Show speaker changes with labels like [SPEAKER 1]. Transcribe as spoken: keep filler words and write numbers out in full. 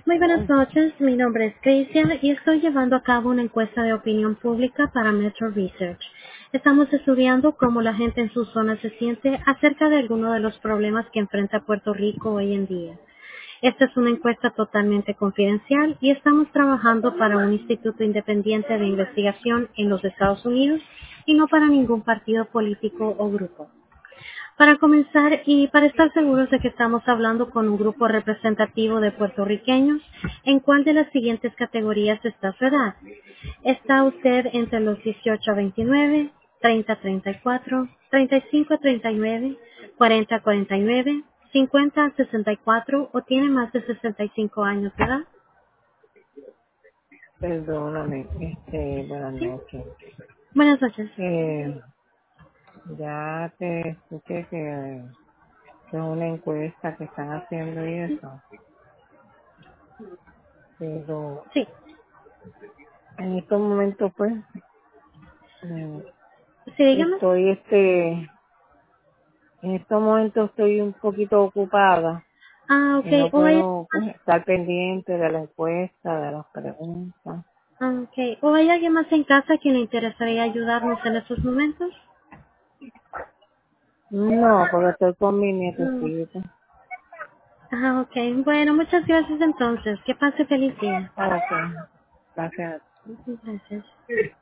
[SPEAKER 1] Muy buenas
[SPEAKER 2] Oh,
[SPEAKER 1] noches, mi nombre es Grecia y estoy llevando a cabo una encuesta de opinión pública para Metro Research. Estamos estudiando cómo la gente en su zona se siente acerca de algunos de los problemas que enfrenta Puerto Rico hoy en día. Esta es una encuesta totalmente confidencial y estamos trabajando para un instituto independiente de investigación en los Estados Unidos y no para ningún partido político o grupo. Para comenzar y para estar seguros de que estamos hablando con un grupo representativo de puertorriqueños, ¿en cuál de las siguientes categorías está su edad? ¿Está usted entre los dieciocho a veintinueve, treinta a treinta y cuatro, treinta y cinco a treinta y nueve, cuarenta a cuarenta y nueve, cincuenta a sesenta y cuatro o tiene más de sesenta y cinco años de edad?
[SPEAKER 2] perdóname, este, buenas
[SPEAKER 1] Sí.
[SPEAKER 2] noches.
[SPEAKER 1] Buenas noches.
[SPEAKER 2] Eh, ya te escuché que es una encuesta que están haciendo y eso, pero
[SPEAKER 1] Sí.
[SPEAKER 2] en estos momentos, pues, mm,
[SPEAKER 1] Sí, dígame.
[SPEAKER 2] estoy, este, en estos momentos estoy un poquito ocupada
[SPEAKER 1] Ah,
[SPEAKER 2] y no
[SPEAKER 1] ok. ¿O hay,
[SPEAKER 2] puedo, pues, estar pendiente de la encuesta, de las preguntas.
[SPEAKER 1] ah, okay. ¿O hay alguien más en casa que le interesaría ayudarnos en estos momentos?
[SPEAKER 2] No, porque estoy con mi
[SPEAKER 1] No.
[SPEAKER 2] nietecita.
[SPEAKER 1] Ah, ok. Bueno, muchas gracias entonces. Que pase feliz día.
[SPEAKER 2] Ok, gracias.
[SPEAKER 1] Gracias.